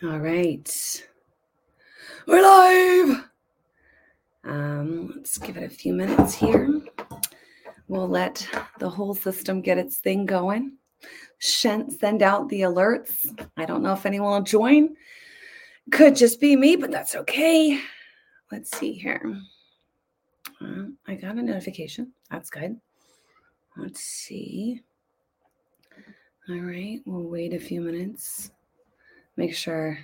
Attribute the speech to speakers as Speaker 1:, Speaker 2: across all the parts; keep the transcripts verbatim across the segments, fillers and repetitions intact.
Speaker 1: All right. We're live. Um, let's give it a few minutes here. We'll let the whole system get its thing going. Send out the alerts. I don't know if anyone will join. Could just be me, but that's okay. Let's see here. Uh, I got a notification. That's good. Let's see. All right. We'll wait a few minutes. Make sure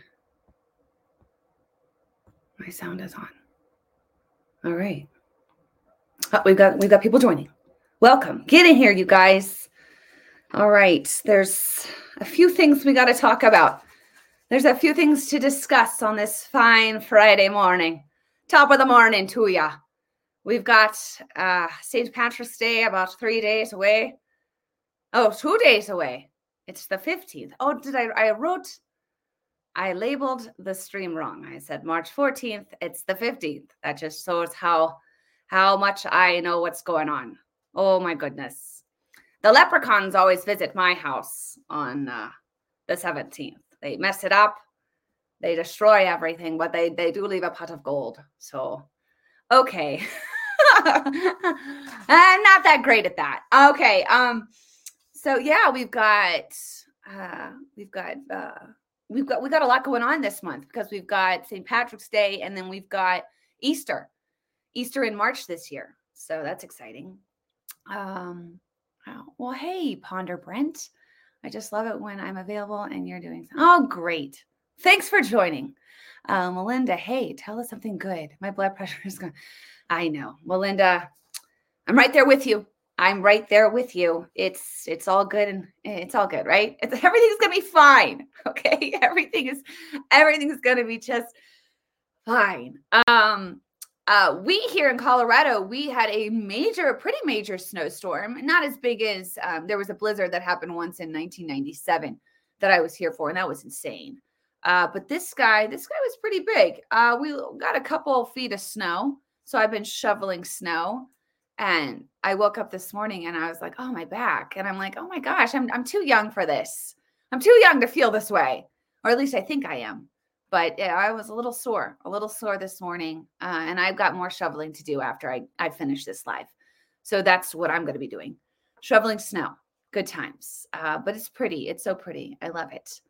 Speaker 1: my sound is on. All right. Oh, we've got we've got people joining. Welcome. Get in here, you guys. All right. There's a few things we got to talk about. There's a few things to discuss on this fine Friday morning. Top of the morning to ya. We've got uh, Saint Patrick's Day about three days away. Oh, two days away. It's the fifteenth. Oh, did I? I wrote, I labeled the stream wrong. I said March fourteenth. It's the fifteenth. That just shows how, how much I know what's going on. Oh, my goodness. The leprechauns always visit my house on uh, the seventeenth. They mess it up. They destroy everything, but they, they do leave a pot of gold. So, okay. I'm not that great at that. Okay. Um, so yeah, we've got, uh, we've got, uh, we've got, we've got a lot going on this month because we've got Saint Patrick's Day and then we've got Easter, Easter in March this year. So that's exciting. Um, oh, well, hey, Ponder Brent. I just love it when I'm available and you're doing something. Oh, great. Thanks for joining. Uh, Melinda, hey, tell us something good. My blood pressure is going. I know. Melinda, I'm right there with you. I'm right there with you. It's it's all good and it's all good, right? It's, everything's going to be fine. Okay? Everything is everything's going to be just fine. Um Uh, we here in Colorado, we had a major, pretty major snowstorm, not as big as um, there was a blizzard that happened once in nineteen ninety-seven that I was here for, and that was insane. Uh, but this guy, this guy was pretty big. Uh, we got a couple feet of snow, so I've been shoveling snow, and I woke up this morning and I was like, oh, my back. And I'm like, oh my gosh, I'm I'm too young for this. I'm too young to feel this way, or at least I think I am. But yeah, I was a little sore, a little sore this morning. Uh, and I've got more shoveling to do after I, I finish this live. So that's what I'm going to be doing. Shoveling snow. Good times. Uh, but it's pretty. It's so pretty. I love it.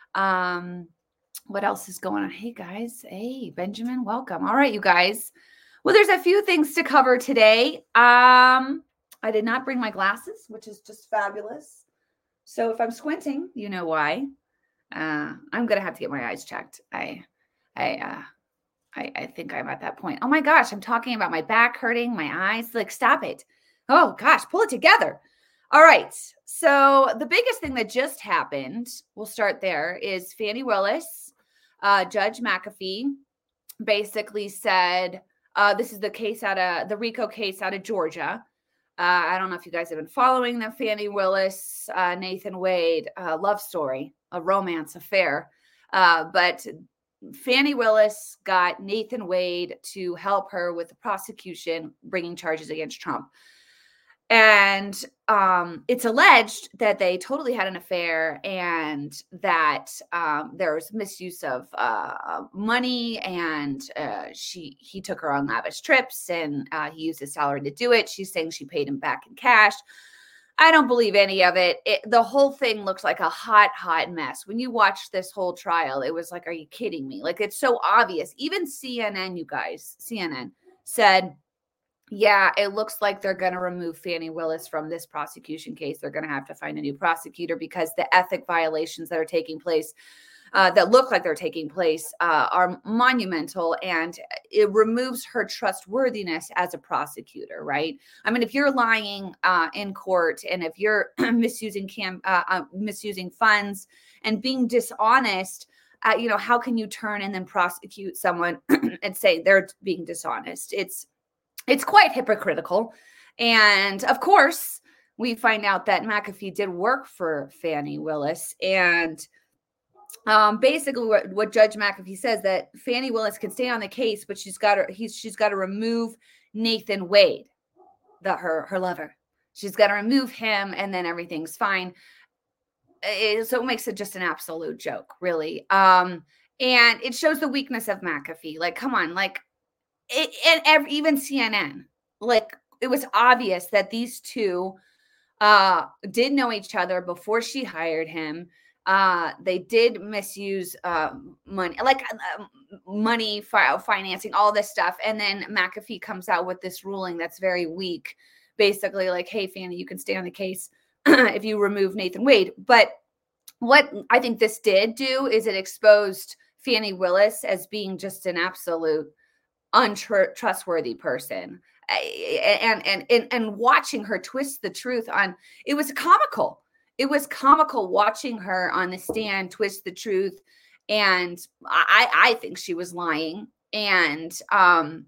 Speaker 1: Um, what else is going on? Hey, guys. Hey, Benjamin. Welcome. All right, you guys. Well, there's a few things to cover today. Um, I did not bring my glasses, which is just fabulous. So if I'm squinting, you know why. Uh, I'm going to have to get my eyes checked. I, I, uh, I, I think I'm at that point. Oh my gosh, I'm talking about my back hurting, my eyes. Like, stop it. Oh gosh, pull it together. All right. So the biggest thing that just happened, we'll start there, is Fani Willis, uh, Judge McAfee basically said, uh, this is the case out of the RICO case out of Georgia. Uh, I don't know if you guys have been following the Fani Willis, uh, Nathan Wade uh, love story, a romance affair. Uh, but Fani Willis got Nathan Wade to help her with the prosecution, bringing charges against Trump. And um, it's alleged that they totally had an affair and that um, there was misuse of uh, money, and uh, she he took her on lavish trips, and uh, he used his salary to do it. She's saying she paid him back in cash. I don't believe any of it. it. The whole thing looks like a hot, hot mess. When you watch this whole trial, it was like, are you kidding me? Like, it's so obvious. Even C N N, you guys, C N N said, yeah, it looks like they're going to remove Fani Willis from this prosecution case. They're going to have to find a new prosecutor because the ethic violations that are taking place, uh, that look like they're taking place, uh, are monumental, and it removes her trustworthiness as a prosecutor, right? I mean, if you're lying uh, in court and if you're misusing cam, uh, uh, misusing funds and being dishonest, uh, you know, how can you turn and then prosecute someone and say they're being dishonest? It's It's quite hypocritical. And of course, we find out that McAfee did work for Fani Willis. And um, basically what, what Judge McAfee says, that Fani Willis can stay on the case, but she's got to, he's, she's got to remove Nathan Wade, the, her, her lover. She's got to remove him and then everything's fine. It, so it makes it just an absolute joke, really. Um, And it shows the weakness of McAfee. Like, come on, like, it, and every, even C N N, like, it was obvious that these two uh, did know each other before she hired him. Uh, they did misuse uh, money, like uh, money, fi- financing, all this stuff. And then McAfee comes out with this ruling that's very weak, basically like, hey, Fannie, you can stay on the case if you remove Nathan Wade. But what I think this did do is it exposed Fannie Willis as being just an absolute untrustworthy person. And, and and and watching her twist the truth on, it was comical. It was comical watching her on the stand twist the truth. And I I think she was lying. And um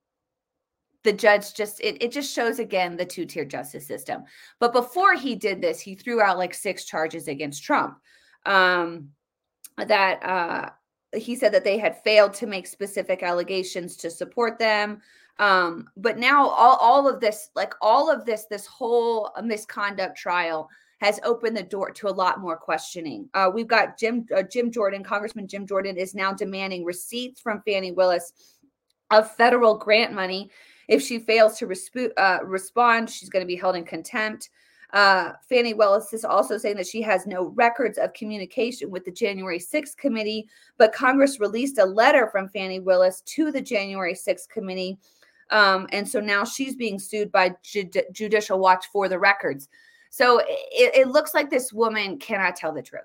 Speaker 1: the judge just, it, it just shows again the two-tier justice system. But before he did this, he threw out like six charges against Trump. Um that uh he said that they had failed to make specific allegations to support them. Um, but now all, all of this, like all of this, this whole misconduct trial has opened the door to a lot more questioning. Uh, we've got Jim, uh, Jim Jordan, Congressman Jim Jordan is now demanding receipts from Fannie Willis of federal grant money. If she fails to resp- uh, respond, she's going to be held in contempt. Uh, Fannie Willis is also saying that she has no records of communication with the January sixth committee, but Congress released a letter from Fannie Willis to the January sixth committee. Um, and so now she's being sued by Jud- Judicial Watch for the records. So it, it looks like this woman cannot tell the truth.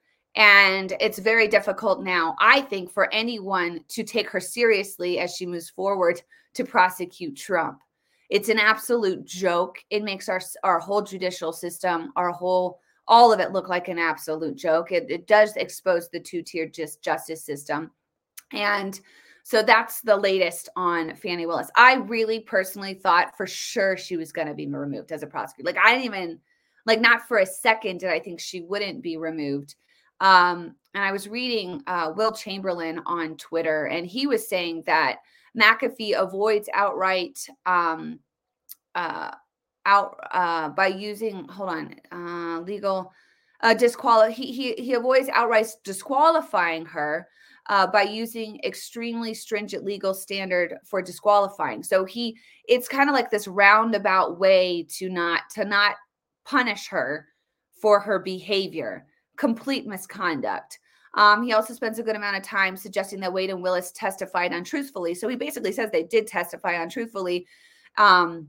Speaker 1: And it's very difficult now, I think, for anyone to take her seriously as she moves forward to prosecute Trump. It's an absolute joke. It makes our our whole judicial system, our whole, all of it look like an absolute joke. It, it does expose the two-tier just justice system. And so that's the latest on Fannie Willis. I really personally thought for sure she was going to be removed as a prosecutor. Like, I didn't even, like, not for a second did I think she wouldn't be removed. Um, and I was reading uh, Will Chamberlain on Twitter, and he was saying that McAfee avoids outright um, uh, out uh, by using, hold on, uh, legal uh, disqual. He, he he avoids outright disqualifying her uh, by using extremely stringent legal standard for disqualifying. So he, it's kind of like this roundabout way to not to not punish her for her behavior, complete misconduct. Um, he also spends a good amount of time suggesting that Wade and Willis testified untruthfully. So he basically says they did testify untruthfully. Um,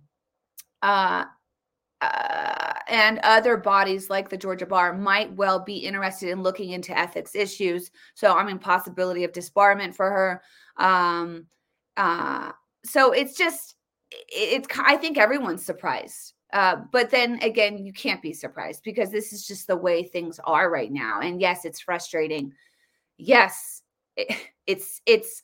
Speaker 1: uh, uh, and other bodies like the Georgia Bar might well be interested in looking into ethics issues. So, I mean, possibility of disbarment for her. Um, uh, so it's just, it, it's, I think everyone's surprised. Uh, but then again, you can't be surprised because this is just the way things are right now. And yes, it's frustrating. Yes, it, it's, it's,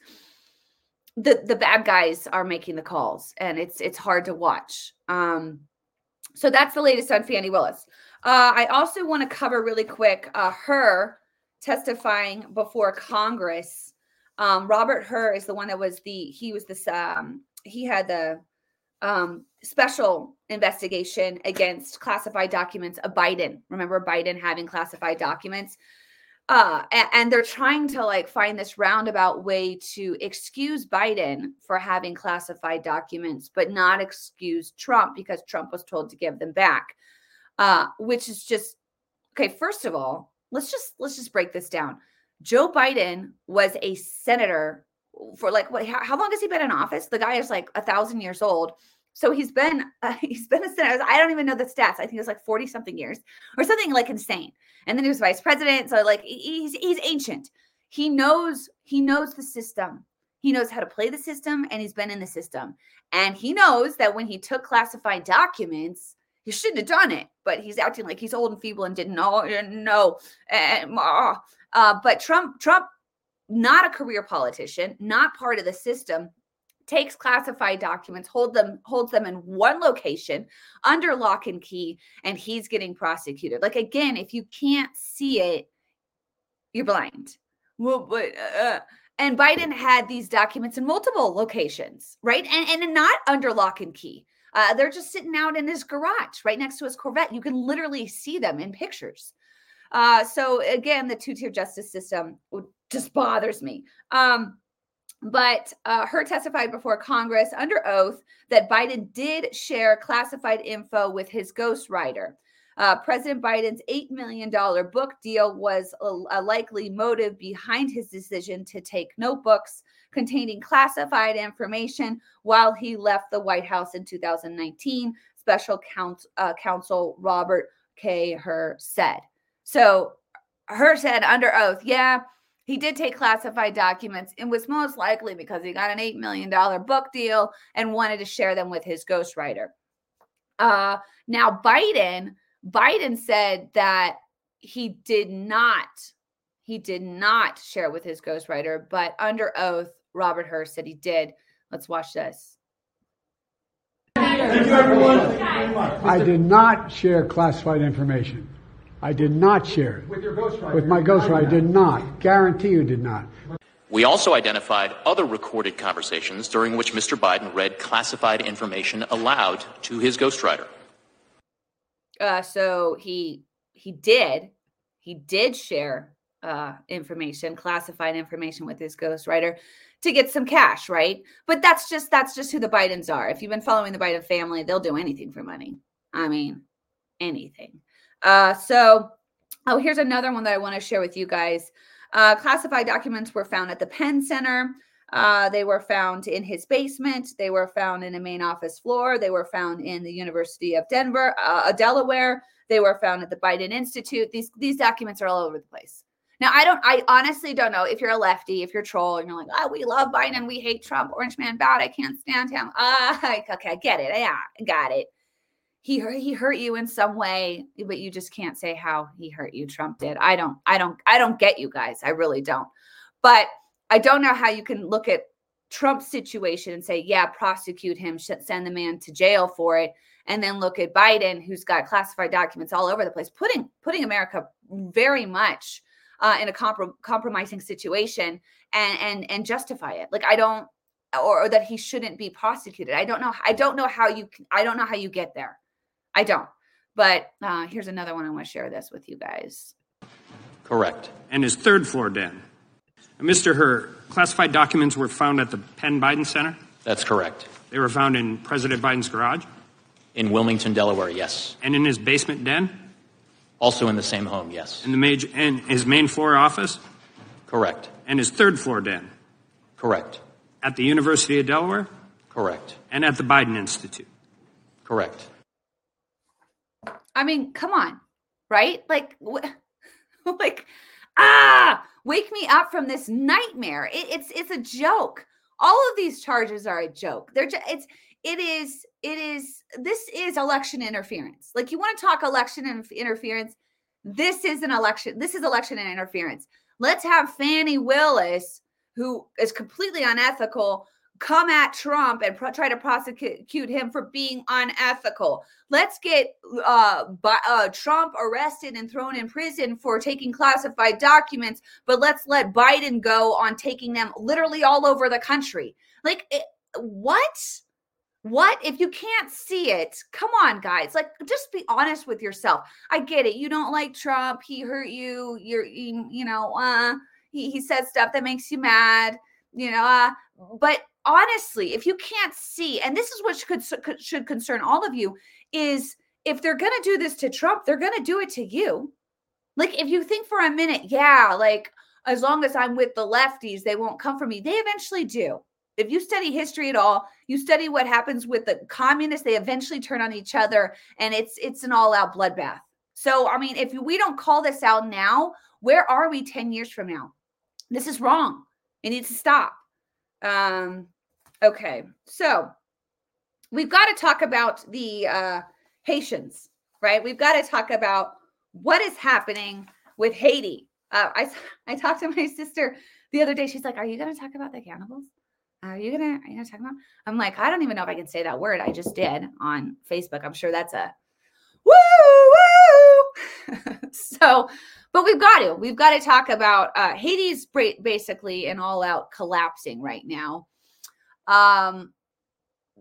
Speaker 1: the, the bad guys are making the calls, and it's, it's hard to watch. Um, So that's the latest on Fannie Willis. Uh, I also want to cover really quick uh, her testifying before Congress. Um, Robert Hur is the one that was the, he was this, um, he had the um, special investigation against classified documents of Biden. Remember Biden having classified documents? Uh, and, and they're trying to like find this roundabout way to excuse Biden for having classified documents, but not excuse Trump because Trump was told to give them back. Uh, which is just, okay. First of all, let's just, let's just break this down. Joe Biden was a senator for like, what, how, how long has he been in office? The guy is like a thousand years old. So he's been, uh, he's been a senator. I don't even know the stats. I think it's like forty something years or something like insane. And then he was vice president. So like he's, he's ancient. He knows, he knows the system. He knows how to play the system, and he's been in the system. And he knows that when he took classified documents, he shouldn't have done it, but he's acting like he's old and feeble and didn't know, didn't know. And, uh, uh, but Trump, Trump, not a career politician, not part of the system, takes classified documents, hold them, holds them in one location under lock and key, and he's getting prosecuted. Like, again, if you can't see it, you're blind. Well, but, uh, and Biden had these documents in multiple locations, right? And, and not under lock and key. Uh, they're just sitting out in his garage right next to his Corvette. You can literally see them in pictures. Uh, so again, the two-tier justice system, just bothers me. Um, But uh, Hur testified before Congress under oath that Biden did share classified info with his ghostwriter. Uh, President Biden's eight million dollars book deal was a, a likely motive behind his decision to take notebooks containing classified information while he left the White House in two thousand nineteen, Special Counsel, uh, Counsel Robert K. Hur said. So Hur said under oath, yeah, he did take classified documents. It was most likely because he got an eight million dollars book deal and wanted to share them with his ghostwriter. Uh, now, Biden, Biden said that he did not, he did not share with his ghostwriter, but under oath, Robert Hur said he did. Let's watch this.
Speaker 2: Thank you, everyone. I did not share classified information. I did not share it. With your ghostwriter? With my ghostwriter, I did not. Guarantee you did not.
Speaker 3: We also identified other recorded conversations during which Mister Biden read classified information aloud to his ghostwriter.
Speaker 1: Uh, so he he did, he did share uh, information, classified information with his ghostwriter to get some cash, right? But that's just that's just who the Bidens are. If you've been following the Biden family, they'll do anything for money. I mean, anything. Uh, so, oh, here's another one that I want to share with you guys. Uh, classified documents were found at the Penn Center. Uh, they were found in his basement. They were found in a main office floor. They were found in the University of Denver, uh, Delaware. They were found at the Biden Institute. These these documents are all over the place. Now, I don't. I honestly don't know if you're a lefty, if you're a troll, and you're like, oh, we love Biden, we hate Trump, Orange Man bad, I can't stand him. Uh, okay, I get it. Yeah, I got it. He hurt, he hurt you in some way, but you just can't say how he hurt you. Trump did. I don't, I don't, I don't get you guys. I really don't. But I don't know how you can look at Trump's situation and say, yeah, prosecute him, send the man to jail for it. And then look at Biden, who's got classified documents all over the place, putting, putting America very much uh, in a comprom- compromising situation and, and, and justify it. Like, I don't, or, or that he shouldn't be prosecuted. I don't know. I don't know how you, I don't know how you get there. I don't. But uh, here's another one. I want to share this with you guys.
Speaker 3: Correct.
Speaker 4: And his third floor den. Mister Hur, classified documents were found at the Penn Biden Center?
Speaker 3: That's correct.
Speaker 4: They were found in President Biden's garage?
Speaker 3: In Wilmington, Delaware, yes.
Speaker 4: And in his basement den?
Speaker 3: Also in the same home, yes.
Speaker 4: In the major, and his main floor office?
Speaker 3: Correct.
Speaker 4: And his third floor den?
Speaker 3: Correct.
Speaker 4: At the University of Delaware?
Speaker 3: Correct.
Speaker 4: And at the Biden Institute?
Speaker 3: Correct.
Speaker 1: I mean, come on, right? Like, wh- like, ah, wake me up from this nightmare. It, it's it's a joke. All of these charges are a joke. They're just, it's it is it is this is election interference. Like, you want to talk election in- interference? This is an election. This is election interference. Let's have Fannie Willis, who is completely unethical, come at Trump and pro- try to prosecute him for being unethical. Let's get uh, bi- uh, Trump arrested and thrown in prison for taking classified documents, but let's let Biden go on taking them literally all over the country. Like, it, what? What? If you can't see it, come on, guys. Like, just be honest with yourself. I get it. You don't like Trump. He hurt you. You're, you, you know, uh, he, he said stuff that makes you mad, you know, uh, but honestly, if you can't see, and this is what should, should concern all of you, is if they're going to do this to Trump, they're going to do it to you. Like, if you think for a minute, yeah, like, as long as I'm with the lefties, they won't come for me. They eventually do. If you study history at all, you study what happens with the communists, they eventually turn on each other, and it's it's an all-out bloodbath. So, I mean, if we don't call this out now, where are we ten years from now? This is wrong. It needs to stop. Um, okay, so we've got to talk about the uh, Haitians, right? We've got to talk about what is happening with Haiti. Uh, I I talked to my sister the other day. She's like, "Are you going to talk about the cannibals? Are you gonna are you gonna talk about?" I'm like, I don't even know if I can say that word. I just did on Facebook. I'm sure that's a woo woo. So, but we've got to we've got to talk about uh, Haiti's basically an all-out collapsing right now. Um,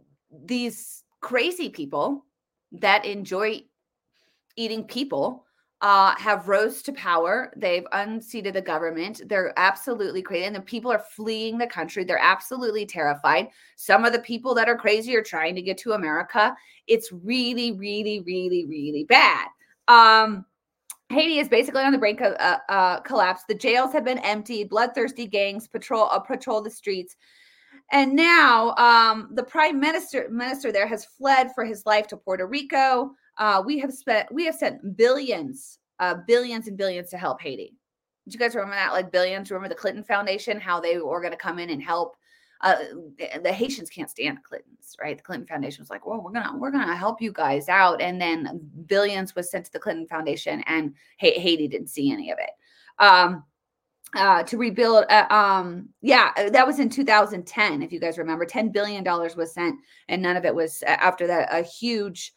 Speaker 1: these crazy people that enjoy eating people uh, have rose to power. They've unseated the government. They're absolutely crazy. And the people are fleeing the country. They're absolutely terrified. Some of the people that are crazy are trying to get to America. It's really, really, really, really bad. Um, Haiti is basically on the brink of uh, uh, collapse. The jails have been emptied. Bloodthirsty gangs patrol uh, patrol the streets. And now um, the prime minister minister there has fled for his life to Puerto Rico. Uh, we have spent we have sent billions, uh, billions and billions to help Haiti. Did you guys remember that? Like billions. Remember the Clinton Foundation? How they were going to come in and help. Uh, the, the Haitians can't stand the Clintons, right? The Clinton Foundation was like, "Well, we're gonna we're gonna help you guys out," and then billions was sent to the Clinton Foundation, and ha- Haiti didn't see any of it. Um, uh, to rebuild, uh, um, yeah, that was in two thousand ten. If you guys remember, ten billion dollars was sent, and none of it was after that. A huge,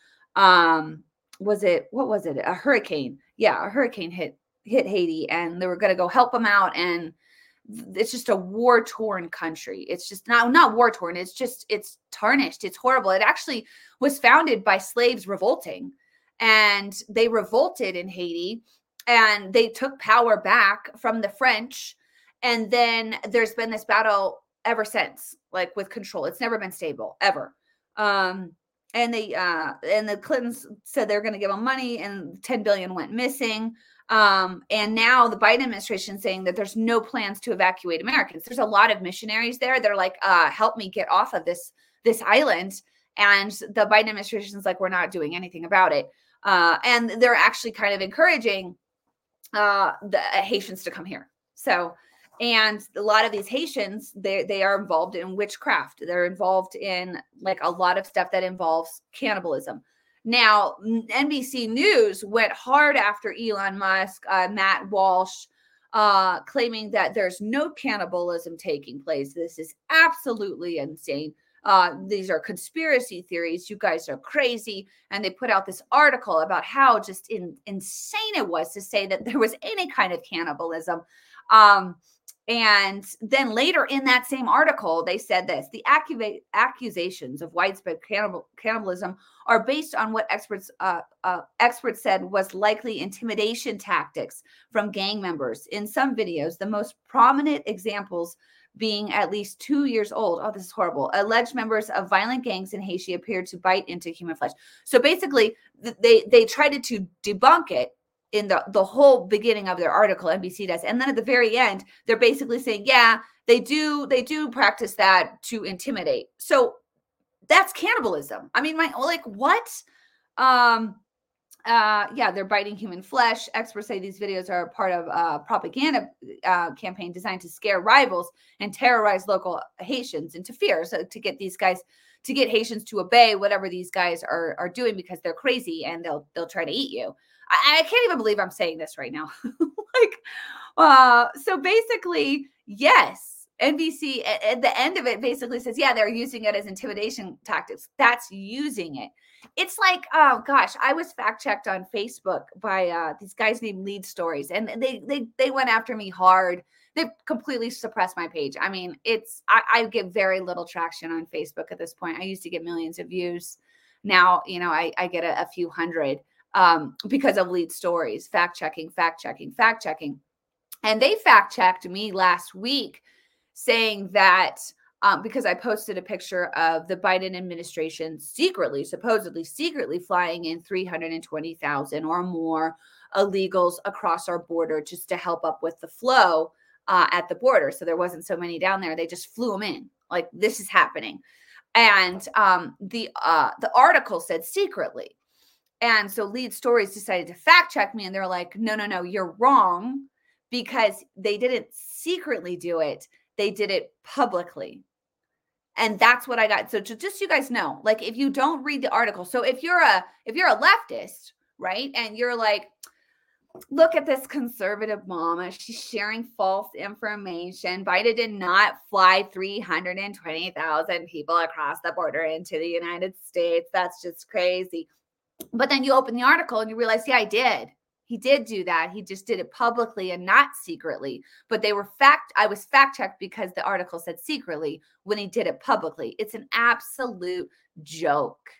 Speaker 1: um, was it what was it? A hurricane? Yeah, a hurricane hit hit Haiti, and they were going to go help them out, and it's just a war-torn country. It's just not not war-torn. It's just it's tarnished. It's horrible. It actually was founded by slaves revolting, and they revolted in Haiti, and they took power back from the French. And then there's been this battle ever since, like with control. It's never been stable ever. Um, and they uh, and the Clintons said they're going to give them money, and ten billion went missing. Um, and now the Biden administration is saying that there's no plans to evacuate Americans. There's a lot of missionaries there. They're like, uh, help me get off of this, this island. And the Biden administration is like, we're not doing anything about it. Uh, and they're actually kind of encouraging uh, the Haitians to come here. So, and a lot of these Haitians, they, they are involved in witchcraft. They're involved in like a lot of stuff that involves cannibalism. Now, N B C News went hard after Elon Musk, uh, Matt Walsh, uh, claiming that there's no cannibalism taking place. This is absolutely insane. Uh, these are conspiracy theories. You guys are crazy. And they put out this article about how just in, insane it was to say that there was any kind of cannibalism. Um, And then later in that same article, they said this: the accu- accusations of widespread cannibal- cannibalism are based on what experts uh, uh, experts said was likely intimidation tactics from gang members. In some videos, the most prominent examples being at least two years old. Oh, this is horrible. Alleged members of violent gangs in Haiti appeared to bite into human flesh. So basically, they they tried to debunk it in the, the whole beginning of their article. N B C does. And then at the very end, they're basically saying, yeah, they do, they do practice that to intimidate. So that's cannibalism. I mean, my, like what? Um, uh, yeah, they're biting human flesh. Experts say these videos are part of a propaganda uh, campaign designed to scare rivals and terrorize local Haitians into fear. So to get these guys, to get Haitians to obey whatever these guys are, are doing, because they're crazy and they'll, they'll try to eat you. I, I can't even believe I'm saying this right now. like, uh, so basically, yes, N B C at, at the end of it basically says, yeah, they're using it as intimidation tactics. That's using it. It's like, oh gosh, I was fact checked on Facebook by uh, these guys named Lead Stories, and they they they went after me hard. They've completely suppressed my page. I mean, it's I, I get very little traction on Facebook at this point. I used to get millions of views. Now, you know, I, I get a, a few hundred um, because of Lead Stories, fact checking, fact checking, fact checking. And they fact checked me last week saying that um, because I posted a picture of the Biden administration secretly, supposedly secretly flying in three hundred twenty thousand or more illegals across our border just to help up with the flow uh, at the border. So there wasn't so many down there. They just flew them in. Like, this is happening. And um, the uh, the article said secretly. And so Lead Stories decided to fact check me. And they're like, no, no, no, you're wrong, because they didn't secretly do it. They did it publicly. And that's what I got. So to, just so you guys know, like, if you don't read the article, so if you're a if you're a leftist, right, and you're like, look at this conservative mama, she's sharing false information. Biden did not fly three hundred twenty thousand people across the border into the United States. That's just crazy. But then you open the article and you realize, yeah, I did. He did do that. He just did it publicly and not secretly. But they were fact, I was fact checked because the article said secretly when he did it publicly. It's an absolute joke.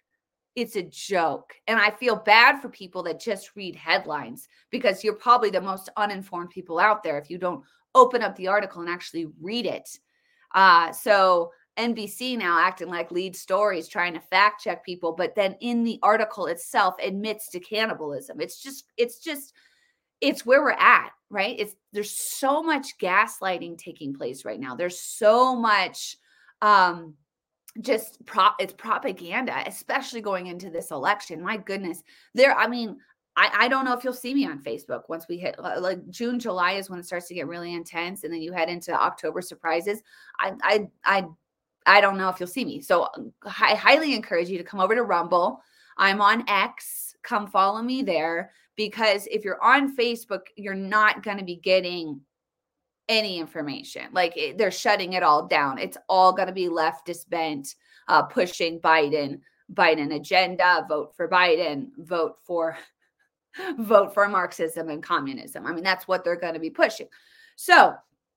Speaker 1: it's a joke. And I feel bad for people that just read headlines, because you're probably the most uninformed people out there if you don't open up the article and actually read it. Uh, so N B C now acting like lead stories, trying to fact check people, but then in the article itself admits to cannibalism. It's just, it's just, it's where we're at, right? It's, there's so much gaslighting taking place right now. There's so much, um, just prop it's propaganda, especially going into this election. My goodness. There, I mean, I, I don't know if you'll see me on Facebook once we hit like June, July is when it starts to get really intense. And then you head into October surprises. I, I, I, I don't know if you'll see me. So I highly encourage you to come over to Rumble. I'm on X. Come follow me there, because if you're on Facebook, you're not going to be getting any information. Like it, they're shutting it all down. It's all going to be leftist bent, uh, pushing Biden, Biden agenda, vote for Biden, vote for, vote for Marxism and communism. I mean, that's what they're going to be pushing. So,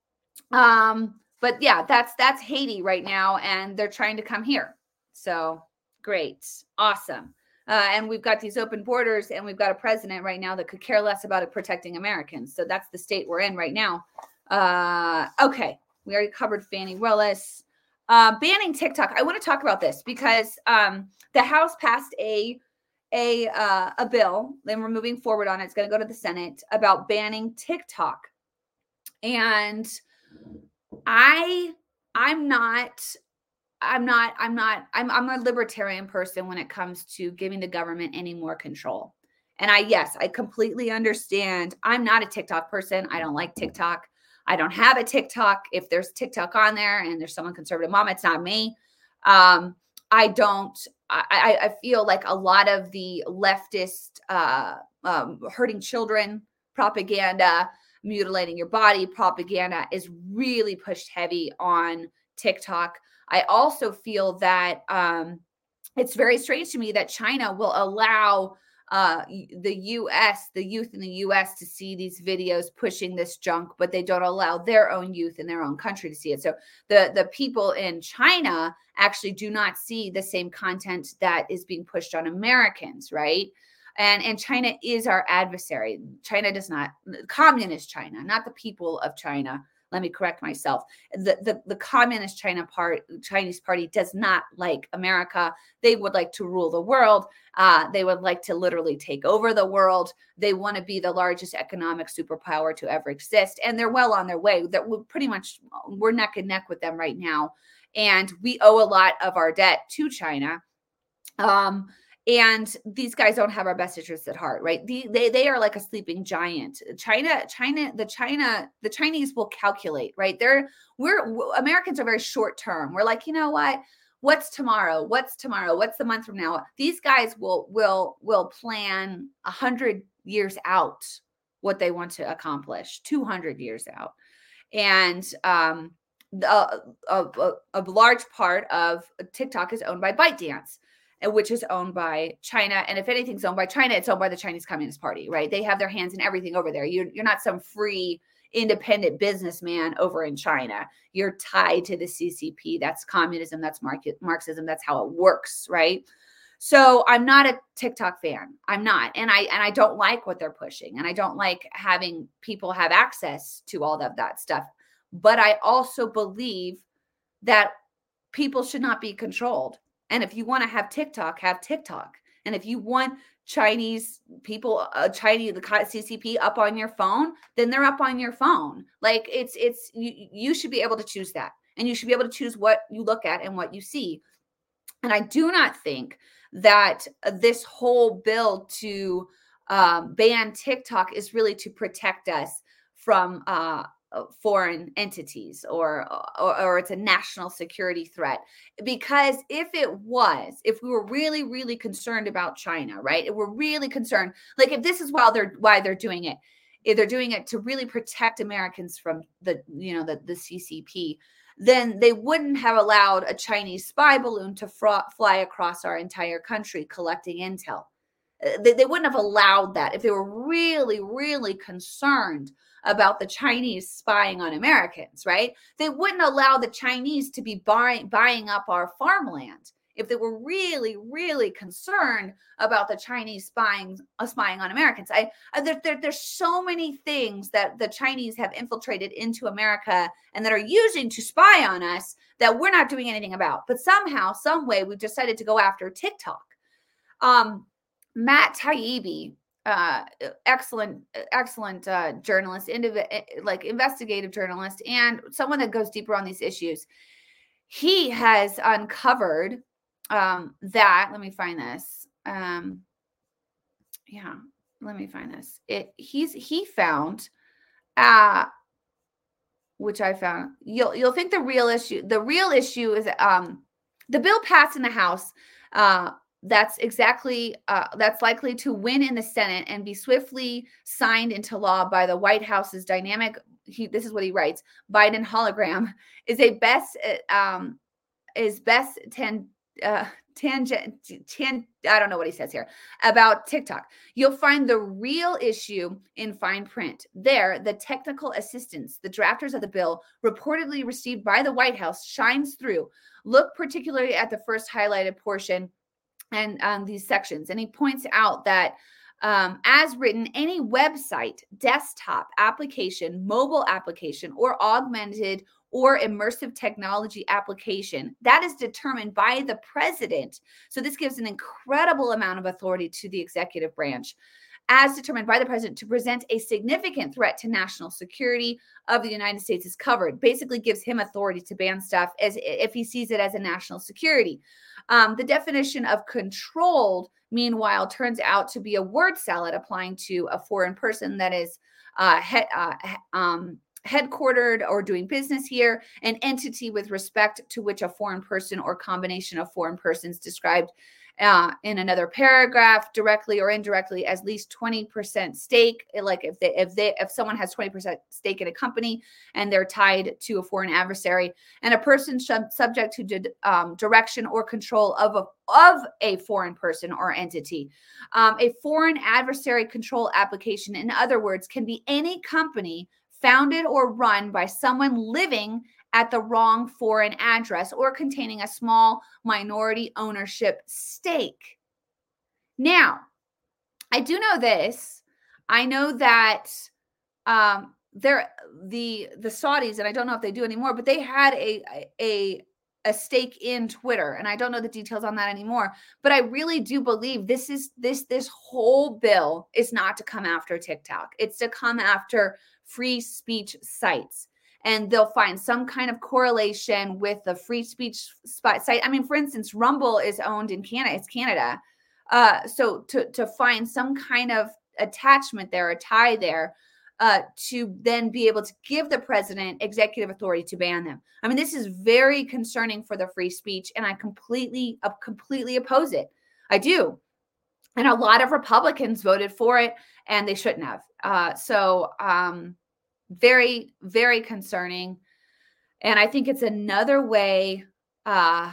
Speaker 1: um, but yeah, that's, that's Haiti right now. And they're trying to come here. So great. Awesome. Uh, and we've got these open borders, and we've got a president right now that could care less about it protecting Americans. So that's the state we're in right now. Uh, okay. We already covered Fani Willis. Uh, banning TikTok. I want to talk about this because um, the House passed a a uh, a bill, and we're moving forward on it. It's going to go to the Senate about banning TikTok. And I I'm not I'm not I'm not I'm I'm a libertarian person when it comes to giving the government any more control. And I yes, I completely understand. I'm not a TikTok person. I don't like TikTok. I don't have a TikTok. If there's TikTok on there and there's someone conservative mom, it's not me. Um, I don't, I, I feel like a lot of the leftist uh, um, hurting children propaganda, mutilating your body propaganda is really pushed heavy on TikTok. I also feel that um, it's very strange to me that China will allow uh, the U S, the youth in the U S to see these videos pushing this junk, but they don't allow their own youth in their own country to see it. So the, the people in China actually do not see the same content that is being pushed on Americans, right? And, and China is our adversary. China does not, communist China, not the people of China. Let me correct myself. The, the, the communist China part, Chinese party does not like America. They would like to rule the world. Uh, they would like to literally take over the world. They want to be the largest economic superpower to ever exist. And they're well on their way. That we're pretty much, we're neck and neck with them right now. And we owe a lot of our debt to China. Um, And these guys don't have our best interests at heart, right? The, they they are like a sleeping giant. China, China, the China, the Chinese will calculate, right? They're we're Americans are very short term. We're like, you know what? What's tomorrow? What's tomorrow? What's the month from now? These guys will will will plan a hundred years out what they want to accomplish, two hundred years out, and um, the, a, a, a large part of TikTok is owned by ByteDance, which is owned by China. And if anything's owned by China, it's owned by the Chinese Communist Party, right? They have their hands in everything over there. You're, you're not some free, independent businessman over in China. You're tied to the C C P. That's communism. That's market, Marxism. That's how it works, right? So I'm not a TikTok fan. I'm not. And I and I don't like what they're pushing. And I don't like having people have access to all of that stuff. But I also believe that people should not be controlled. And if you want to have TikTok, have TikTok. And if you want Chinese people, uh, Chinese, the C C P up on your phone, then they're up on your phone. Like it's, it's, you, you should be able to choose that. And you should be able to choose what you look at and what you see. And I do not think that this whole bill to um, ban TikTok is really to protect us from uh, foreign entities or, or or it's a national security threat. Because if it was, if we were really, really concerned about China, right? If we're really concerned, like if this is why they're why they're doing it, if they're doing it to really protect Americans from the, you know, the, the C C P, then they wouldn't have allowed a Chinese spy balloon to fr- fly across our entire country collecting intel. They, they wouldn't have allowed that if they were really, really concerned about the Chinese spying on Americans, right? They wouldn't allow the Chinese to be buying, buying up our farmland if they were really, really concerned about the Chinese spying, uh, spying on Americans. I, I there, there, there's so many things that the Chinese have infiltrated into America and that are using to spy on us that we're not doing anything about. But somehow, some way, we've decided to go after TikTok. Um, Matt Taibbi, uh, excellent, excellent uh, journalist, indiv- like investigative journalist, and someone that goes deeper on these issues. He has uncovered um, that. Let me find this. Um, yeah, let me find this. It he's he found, uh, which I found. You'll you'll think the real issue. The real issue is um, the bill passed in the House. Uh, That's exactly, uh, that's likely to win in the Senate and be swiftly signed into law by the White House's dynamic, he, this is what he writes, Biden hologram is a best, um, is best ten, uh, tangent, ten, I don't know what he says here, about TikTok. You'll find the real issue in fine print. There, the technical assistance the drafters of the bill reportedly received by the White House shines through. Look particularly at the first highlighted portion and um, these sections. And he points out that um, as written, any website, desktop application, mobile application, or augmented or immersive technology application that is determined by the president. So this gives an incredible amount of authority to the executive branch, as determined by the president to present a significant threat to national security of the United States is covered. Basically gives him authority to ban stuff as if he sees it as a national security. Um, the definition of controlled, meanwhile, turns out to be a word salad applying to a foreign person that is uh, he- uh, um, headquartered or doing business here, an entity with respect to which a foreign person or combination of foreign persons described uh, in another paragraph, directly or indirectly, as least twenty percent stake. Like if they, if they, if someone has twenty percent stake in a company and they're tied to a foreign adversary, and a person sub- subject to di- um, direction or control of a, of a foreign person or entity. Um, a foreign adversary control application, in other words, can be any company founded or run by someone living at the wrong foreign address or containing a small minority ownership stake. Now, I do know this. I know that um, they're the the Saudis, and I don't know if they do anymore, but they had a a a stake in Twitter, and I don't know the details on that anymore. But I really do believe this is this this whole bill is not to come after TikTok. It's to come after free speech sites. And they'll find some kind of correlation with the free speech spot site. I mean, for instance, Rumble is owned in Canada. It's Canada. Uh, so to, to find some kind of attachment there, a tie there, uh, to then be able to give the president executive authority to ban them. I mean, this is very concerning for the free speech, and I completely, uh, completely oppose it. I do. And a lot of Republicans voted for it, and they shouldn't have. Uh, so, um, very, very concerning. And I think it's another way, uh,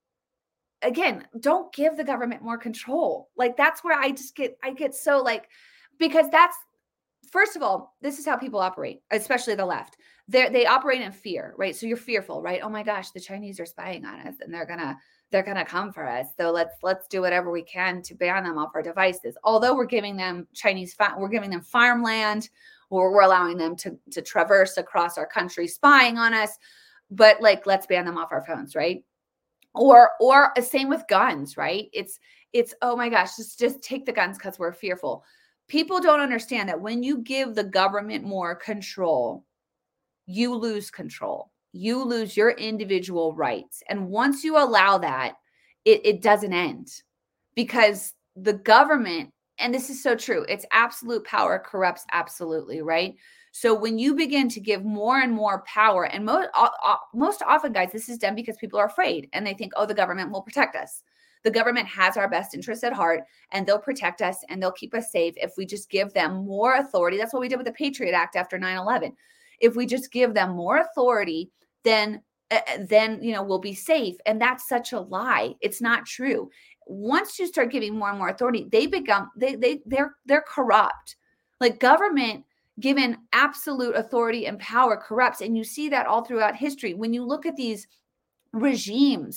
Speaker 1: again, don't give the government more control. Like, that's where I just get, I get so like, because that's, first of all, this is how people operate, especially the left. They they operate in fear, right? So you're fearful, right? Oh my gosh, the Chinese are spying on us, and they're gonna they're gonna come for us. So let's let's do whatever we can to ban them off our devices. Although we're giving them Chinese, we're giving them farmland, or we're allowing them to to traverse across our country, spying on us. But like, let's ban them off our phones, right? Or or same with guns, right? It's it's oh my gosh, just just take the guns because we're fearful. People don't understand that when you give the government more control, you lose control. You lose your individual rights. And once you allow that, it, it doesn't end, because the government, and this is so true, it's absolute power corrupts absolutely, right? So when you begin to give more and more power, and most, most often, guys, this is done because people are afraid and they think, oh, the government will protect us. The government has our best interests at heart, and they'll protect us and they'll keep us safe if we just give them more authority. That's what we did with the Patriot Act after nine eleven. If we just give them more authority, then, uh, then, you know, we'll be safe. And that's such a lie. It's not true. Once you start giving more and more authority, they become, they, they, they're, they're corrupt. Like, government given absolute authority and power corrupts. And you see that all throughout history. When you look at these regimes,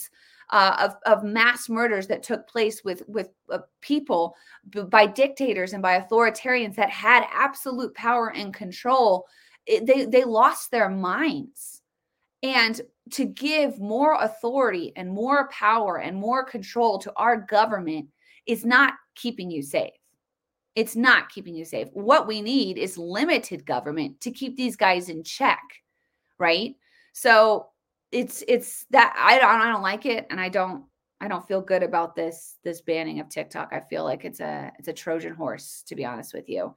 Speaker 1: uh, of, of mass murders that took place with, with uh, people b- by dictators and by authoritarians that had absolute power and control, it, they, they lost their minds. And to give more authority and more power and more control to our government is not keeping you safe. It's not keeping you safe. What we need is limited government to keep these guys in check, right? So it's it's that I don't I don't like it, and I don't I don't feel good about this this banning of TikTok. I feel like it's a it's a Trojan horse, to be honest with you.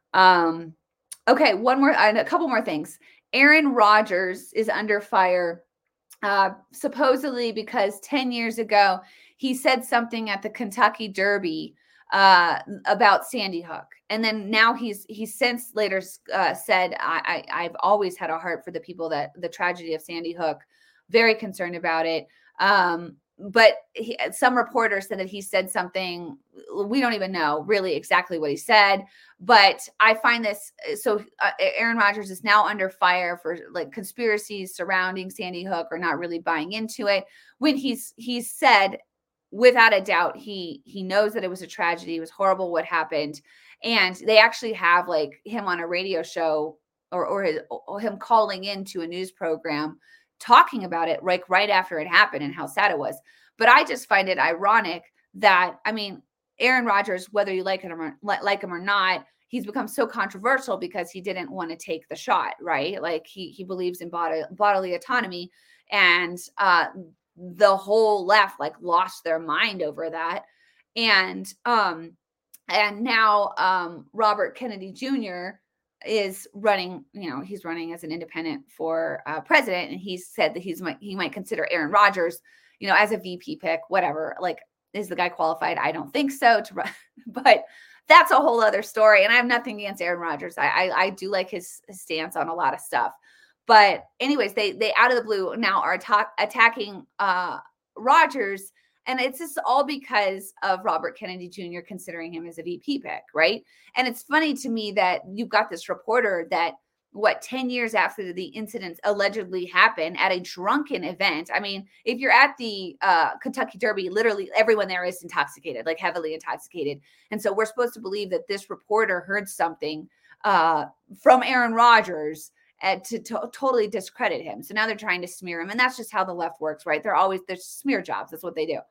Speaker 1: Um, okay, one more, a couple more things. Aaron Rodgers is under fire, uh, supposedly because ten years ago he said something at the Kentucky Derby uh, about Sandy Hook, and then now he's he's since later uh, said, I, I I've always had a heart for the people that the tragedy of Sandy Hook, very concerned about it. Um, but he, some reporters said that he said something, we don't even know really exactly what he said, but I find this, so uh, Aaron Rodgers is now under fire for like conspiracies surrounding Sandy Hook, or not really buying into it, when he's, he's said without a doubt, he, he knows that it was a tragedy. It was horrible what happened. And they actually have like him on a radio show, or, or, his, or him calling into a news program talking about it like right after it happened and how sad it was. But I just find it ironic that, I mean, Aaron Rodgers, whether you like him or like him or not, he's become so controversial because he didn't want to take the shot, right? Like he he believes in bod- bodily autonomy, and uh, the whole left like lost their mind over that. And um, and now um, Robert Kennedy Junior is running, you know, he's running as an independent for uh, president. And he said that he's might, he might consider Aaron Rodgers, you know, as a V P pick, whatever. Like, is the guy qualified? I don't think so. To run, but that's a whole other story. And I have nothing against Aaron Rodgers. I I, I do like his, his stance on a lot of stuff. But anyways, they they out of the blue now are attack, attacking uh, Rodgers. And it's just all because of Robert Kennedy Junior considering him as a V P pick, right? And it's funny to me that you've got this reporter that, what, ten years after the incident allegedly happened at a drunken event. I mean, if you're at the uh, Kentucky Derby, literally everyone there is intoxicated, like heavily intoxicated. And so we're supposed to believe that this reporter heard something uh, from Aaron Rodgers and to, to totally discredit him. So now they're trying to smear him. And that's just how the left works, right? They're always, they're smear jobs. That's what they do.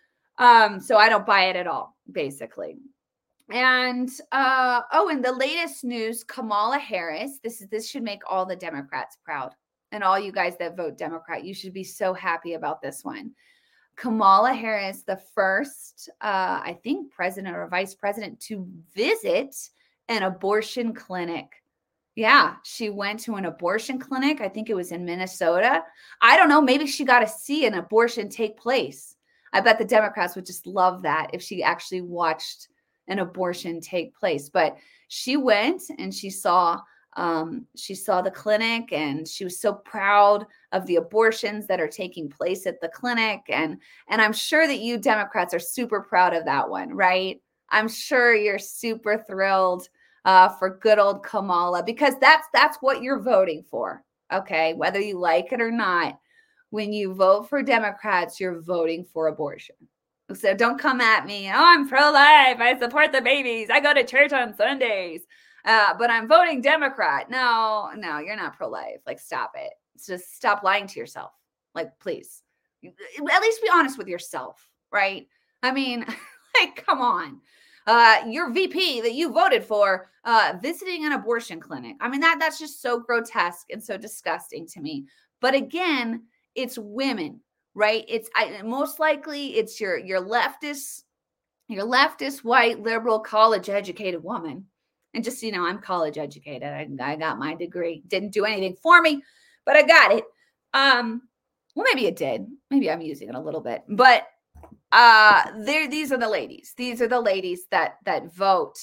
Speaker 1: Um, so I don't buy it at all, basically. And, uh, oh, and the latest news, Kamala Harris, this is, this should make all the Democrats proud, and all you guys that vote Democrat, you should be so happy about this one. Kamala Harris, the first, uh, I think president or vice president to visit an abortion clinic. Yeah, she went to an abortion clinic. I think it was in Minnesota. I don't know. Maybe she got to see an abortion take place. I bet the Democrats would just love that if she actually watched an abortion take place. But she went and she saw um, she saw the clinic, and she was so proud of the abortions that are taking place at the clinic. And and I'm sure that you Democrats are super proud of that one, right? I'm sure you're super thrilled uh, for good old Kamala, because that's that's what you're voting for. Okay, whether you like it or not. When you vote for Democrats, you're voting for abortion. So don't come at me. Oh, I'm pro-life. I support the babies. I go to church on Sundays. Uh, but I'm voting Democrat. No, no, you're not pro-life. Like, stop it. Just stop lying to yourself. Like, please. At least be honest with yourself, right? I mean, like, come on. Uh, your V P that you voted for uh, visiting an abortion clinic. I mean, that that's just so grotesque and so disgusting to me. But again, it's women, right? It's I, most likely it's your your leftist, your leftist white liberal college educated woman. And just, you know, I'm college educated. I, I got my degree. Didn't do anything for me, but I got it. Um, well, maybe it did. Maybe I'm using it a little bit, but uh, there. These are the ladies. These are the ladies that that vote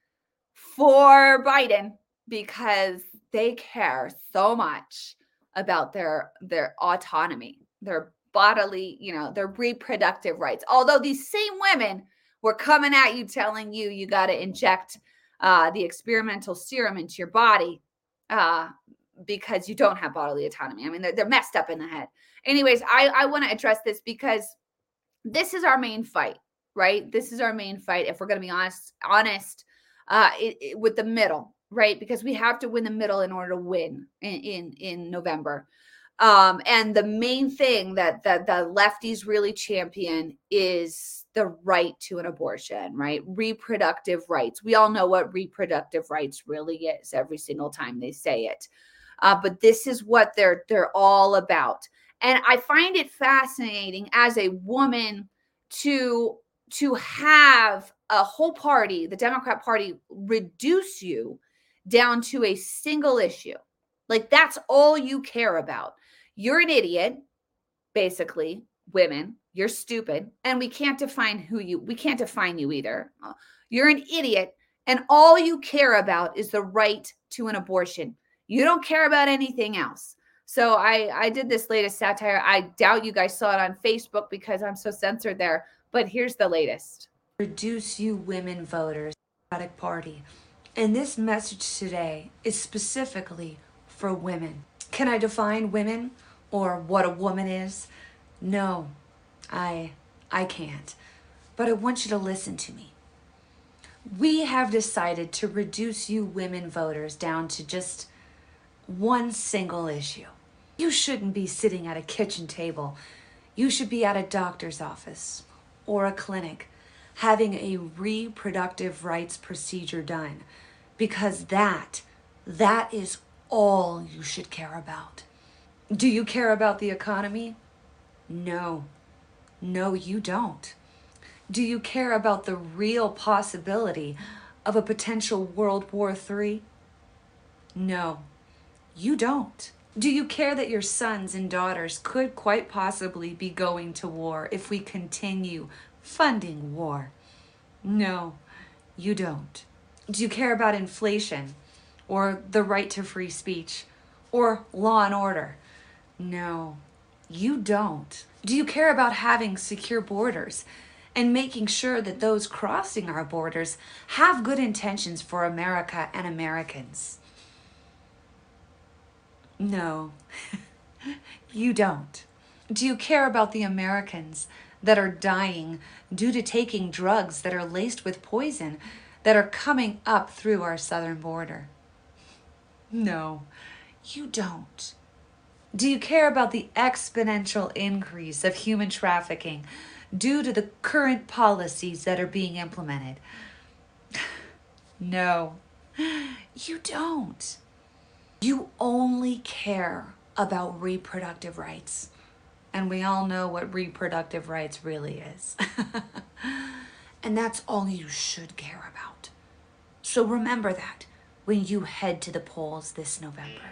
Speaker 1: for Biden because they care so much about their their autonomy, their bodily, you know, their reproductive rights. Although these same women were coming at you telling you you got to inject uh, the experimental serum into your body uh, because you don't have bodily autonomy. I mean, they're, they're messed up in the head. Anyways, I, I want to address this because this is our main fight, right? This is our main fight. If we're going to be honest, honest, uh, it, it, with the middle, right? Because we have to win the middle in order to win in, in, in November. Um, and the main thing that, that the lefties really champion is the right to an abortion, right? Reproductive rights. We all know what reproductive rights really is every single time they say it. Uh, but this is what they're they're all about. And I find it fascinating as a woman to to have a whole party, the Democrat Party, reduce you down to a single issue. Like that's all you care about. You're an idiot, basically, women. You're stupid. And we can't define who you, we can't define you either. You're an idiot. And all you care about is the right to an abortion. You don't care about anything else. So I, I did this latest satire. I doubt you guys saw it on Facebook because I'm so censored there. But here's the latest.
Speaker 5: Reduce you women voters, Democratic Party. And this message today is specifically for women. Can I define women or what a woman is? No, I, I can't. But I want you to listen to me. We have decided to reduce you women voters down to just one single issue. You shouldn't be sitting at a kitchen table. You should be at a doctor's office or a clinic having a reproductive rights procedure done, because that, that is all you should care about. Do you care about the economy? No. No, you don't. Do you care about the real possibility of a potential World War Three? No, you don't. Do you care that your sons and daughters could quite possibly be going to war if we continue funding war? No, you don't. Do you care about inflation or the right to free speech or law and order? No, you don't. Do you care about having secure borders and making sure that those crossing our borders have good intentions for America and Americans? No, you don't. Do you care about the Americans that are dying due to taking drugs that are laced with poison that are coming up through our southern border? No, you don't. Do you care about the exponential increase of human trafficking due to the current policies that are being implemented? No, you don't. You only care about reproductive rights. And we all know what reproductive rights really is. And that's all you should care about. So remember that when you head to the polls this November.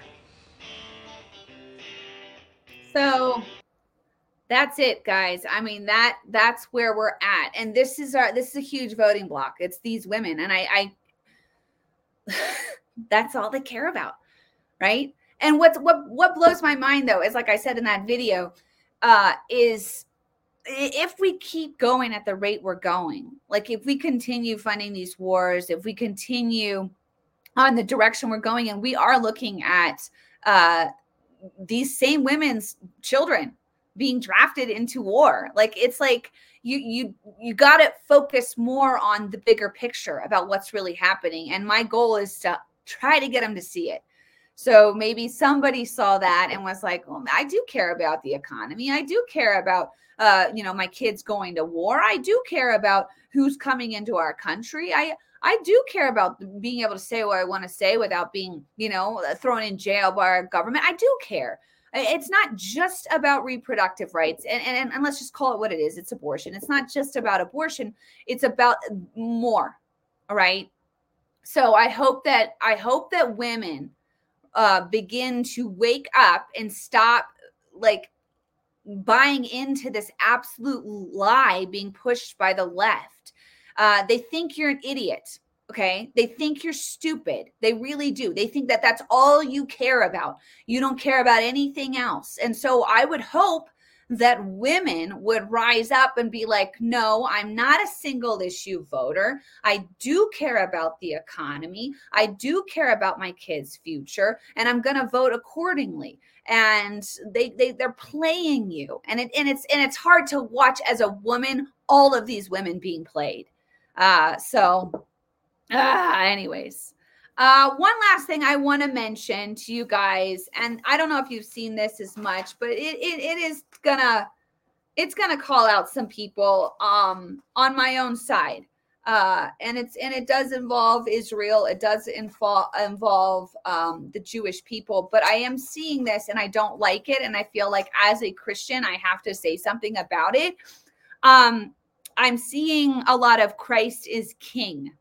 Speaker 1: So that's it, guys. I mean, that that's where we're at. And this is our this is a huge voting block. It's these women. And I, I that's all they care about. Right. And what's what what blows my mind, though, is, like I said in that video, uh, is if we keep going at the rate we're going, like if we continue funding these wars, if we continue on the direction we're going, and we are looking at uh, these same women's children being drafted into war, like it's like you you you got to focus more on the bigger picture about what's really happening. And my goal is to try to get them to see it. So maybe somebody saw that and was like, well, I do care about the economy. I do care about, uh, you know, my kids going to war. I do care about who's coming into our country. I, I do care about being able to say what I want to say without being, you know, thrown in jail by our government. I do care. It's not just about reproductive rights. And, and, and let's just call it what it is. It's abortion. It's not just about abortion. It's about more. All right. So I hope that, I hope that women Uh, begin to wake up and stop like buying into this absolute lie being pushed by the left. Uh, they think you're an idiot. Okay. They think you're stupid. They really do. They think that that's all you care about. You don't care about anything else. And so I would hope that women would rise up and be like, no, I'm not a single issue voter. I do care about the economy. I do care about my kids' future, and I'm going to vote accordingly. And they, they, they're playing you. And it, and it's, and it's hard to watch as a woman, all of these women being played. Uh, so, uh, anyways, uh, one last thing I want to mention to you guys, and I don't know if you've seen this as much, but it, it, it is gonna, it's gonna call out some people, um, on my own side. Uh, and it's, and it does involve Israel. It does involve, involve, um, the Jewish people, but I am seeing this and I don't like it. And I feel like as a Christian, I have to say something about it. Um, I'm seeing a lot of Christ is King,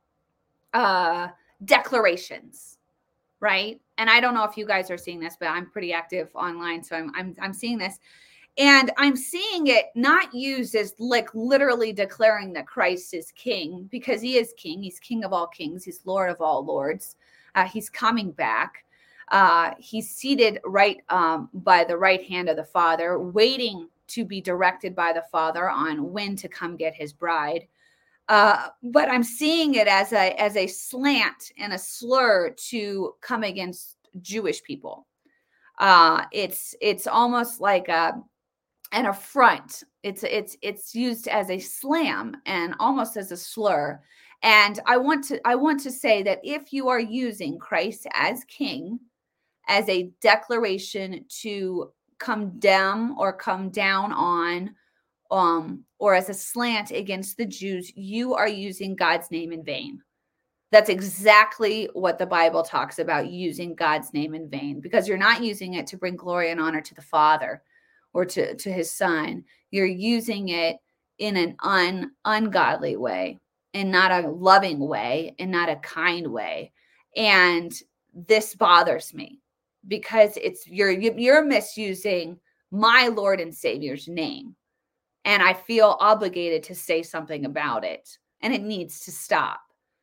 Speaker 1: uh, declarations, right? And I don't know if you guys are seeing this, but I'm pretty active online. So I'm, I'm, I'm seeing this. And I'm seeing it not used as like literally declaring that Christ is king, because he is king. He's king of all kings. He's Lord of all lords. Uh, he's coming back. Uh, he's seated right um, by the right hand of the Father, waiting to be directed by the Father on when to come get his bride. Uh, but I'm seeing it as a as a slant and a slur to come against Jewish people. Uh, it's it's almost like a an affront. It's it's it's used as a slam and almost as a slur. And I want to I want to say that if you are using Christ as king as a declaration to condemn or come down on, um, or as a slant against the Jews, you are using God's name in vain. That's exactly what the Bible talks about, using God's name in vain, because you're not using it to bring glory and honor to the Father or to, to his Son. You're using it in an un, ungodly way, and not a loving way, and not a kind way. And this bothers me because it's you're you're misusing my Lord and Savior's name. And I feel obligated to say something about it, and it needs to stop.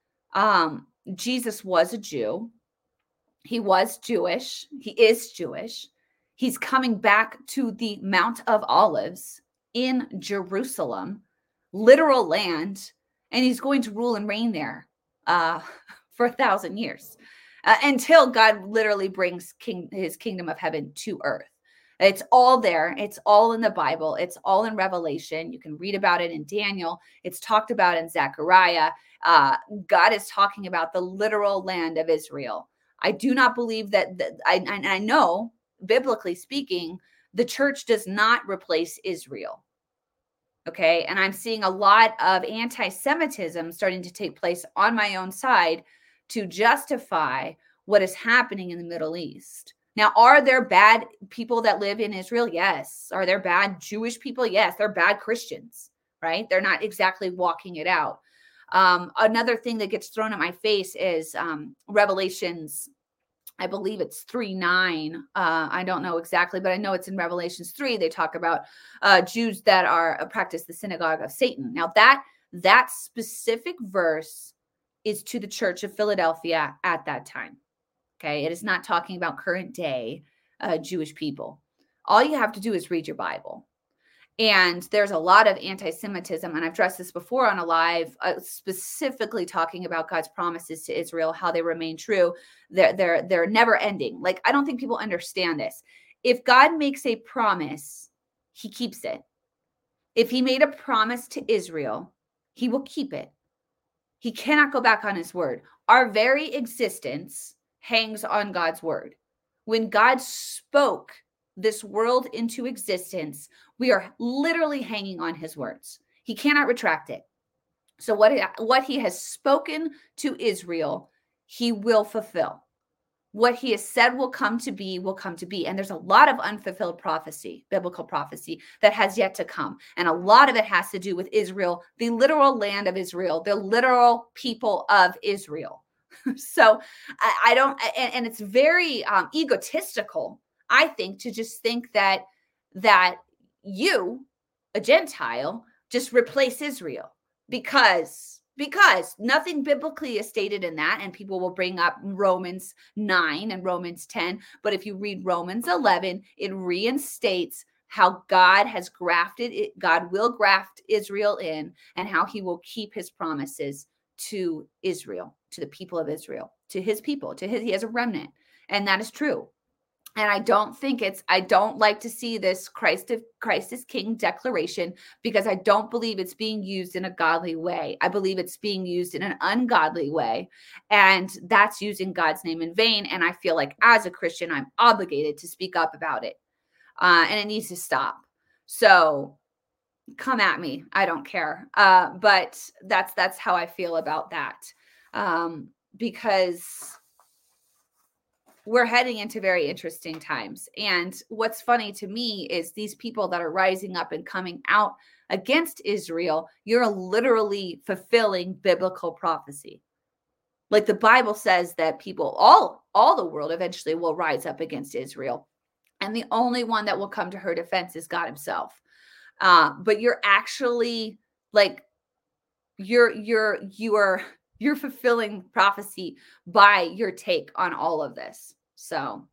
Speaker 1: Um, Jesus was a Jew. He was Jewish. He is Jewish. He's coming back to the Mount of Olives in Jerusalem, literal land, and he's going to rule and reign there uh, for a thousand years uh, until God literally brings king, his kingdom of heaven to earth. It's all there. It's all in the Bible. It's all in Revelation. You can read about it in Daniel. It's talked about in Zechariah. Uh, God is talking about the literal land of Israel. I do not believe that, that I, I know, biblically speaking, the church does not replace Israel. Okay. And I'm seeing a lot of anti-Semitism starting to take place on my own side to justify what is happening in the Middle East. Now, are there bad people that live in Israel? Yes. Are there bad Jewish people? Yes. They're bad Christians, right? They're not exactly walking it out. Um, another thing that gets thrown at my face is um, Revelations, I believe it's three nine. Uh, I don't know exactly, but I know it's in Revelations three. They talk about uh, Jews that are uh, practice the synagogue of Satan. Now, that that specific verse is to the church of Philadelphia at that time. Okay, it is not talking about current day uh, Jewish people. All you have to do is read your Bible. And there's a lot of anti-Semitism, and I've addressed this before on a live, uh, specifically talking about God's promises to Israel, how they remain true. They're, they're, they're never ending. Like, I don't think people understand this. If God makes a promise, he keeps it. If he made a promise to Israel, he will keep it. He cannot go back on his word. Our very existence hangs on God's word. When God spoke this world into existence, we are literally hanging on his words. He cannot retract it. So what, what he has spoken to Israel, he will fulfill. What he has said will come to be, will come to be. And there's a lot of unfulfilled prophecy, biblical prophecy, that has yet to come. And a lot of it has to do with Israel, the literal land of Israel, the literal people of Israel. So I, I don't, and, and it's very um, egotistical, I think, to just think that, that you, a Gentile, just replace Israel because, because nothing biblically is stated in that. And people will bring up Romans nine and Romans ten. But if you read Romans eleven, it reinstates how God has grafted it, God will graft Israel in, and how he will keep his promises to Israel, to the people of Israel, to his people, to his, he has a remnant. And that is true. And I don't think it's, I don't like to see this Christ, Christ is King declaration, because I don't believe it's being used in a godly way. I believe it's being used in an ungodly way. And that's using God's name in vain. And I feel like as a Christian, I'm obligated to speak up about it. Uh, and it needs to stop. So come at me. I don't care. Uh, but that's, that's how I feel about that. Um, because we're heading into very interesting times. And what's funny to me is these people that are rising up and coming out against Israel, you're literally fulfilling biblical prophecy. Like the Bible says that people, all, all the world eventually will rise up against Israel. And the only one that will come to her defense is God himself. Uh, but you're actually like, you're, you're, you are, you're fulfilling prophecy by your take on all of this. So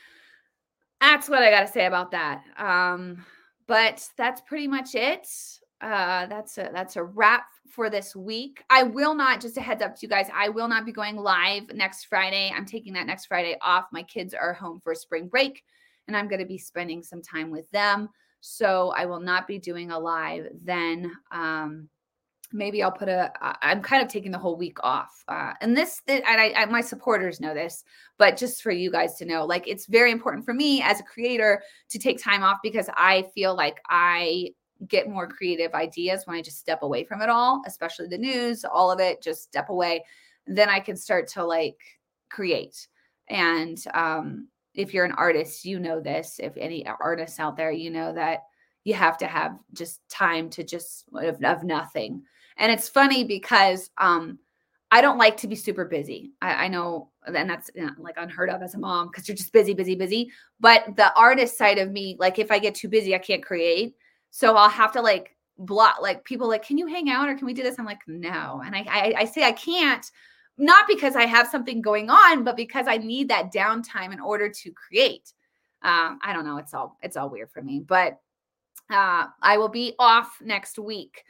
Speaker 1: that's what I got to say about that. Um, but that's pretty much it. Uh, that's a, that's a wrap for this week. I will not, just a heads up to you guys, I will not be going live next Friday. I'm taking that next Friday off. My kids are home for spring break and I'm going to be spending some time with them. So I will not be doing a live then. Um, maybe I'll put a, I'm kind of taking the whole week off. Uh, and this, and I, I, my supporters know this, but just for you guys to know, like, it's very important for me as a creator to take time off, because I feel like I get more creative ideas when I just step away from it all, especially the news, all of it, just step away. Then I can start to like create. And, um, if you're an artist, you know this, if any artists out there, you know that you have to have just time to just of, of nothing. And it's funny because um, I don't like to be super busy. I, I know, and that's you know, like unheard of as a mom, because you're just busy, busy, busy. But the artist side of me, like if I get too busy, I can't create. So I'll have to like block, like people like, can you hang out or can we do this? I'm like, no. And I, I, I say I can't, not because I have something going on, but because I need that downtime in order to create. Um, I don't know. It's all, it's all weird for me, but uh, I will be off next week.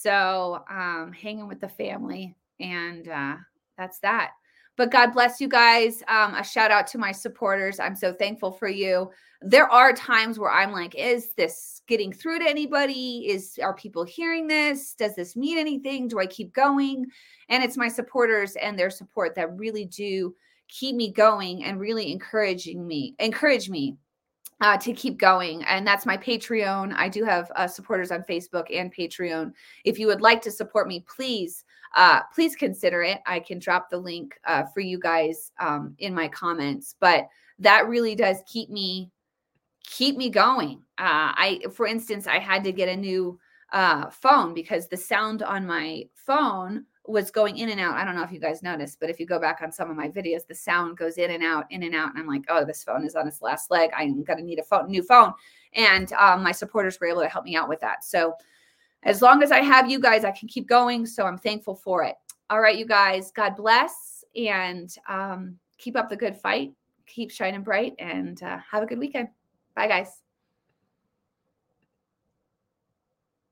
Speaker 1: So um, hanging with the family, and uh, that's that. But God bless you guys. Um, a shout out to my supporters. I'm so thankful for you. There are times where I'm like, is this getting through to anybody? Is, are people hearing this? Does this mean anything? Do I keep going? And it's my supporters and their support that really do keep me going and really encouraging me, encourage me Uh, to keep going. And that's my Patreon. I do have uh, supporters on Facebook and Patreon. If you would like to support me, please, uh, please consider it. I can drop the link uh, for you guys um, in my comments, but that really does keep me, keep me going. Uh, I, for instance, I had to get a new uh, phone because the sound on my phone was going in and out. I don't know if you guys noticed, but if you go back on some of my videos, the sound goes in and out, in and out. And I'm like, oh, this phone is on its last leg. I'm going to need a phone, new phone. And um, my supporters were able to help me out with that. So as long as I have you guys, I can keep going. So I'm thankful for it. All right, you guys, God bless, and um, keep up the good fight. Keep shining bright, and uh, have a good weekend. Bye, guys.